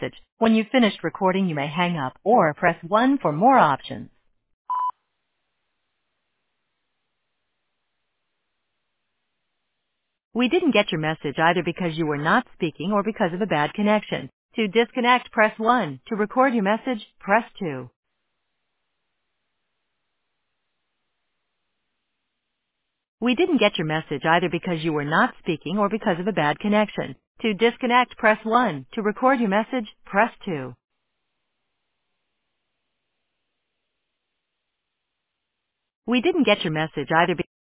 message. When you've finished recording, you may hang up or press 1 for more options. We didn't get your message either because you were not speaking or because of a bad connection. To disconnect, press 1. To record your message, press 2. We didn't get your message either because you were not speaking or because of a bad connection. To disconnect, press 1. To record your message, press 2. We didn't get your message either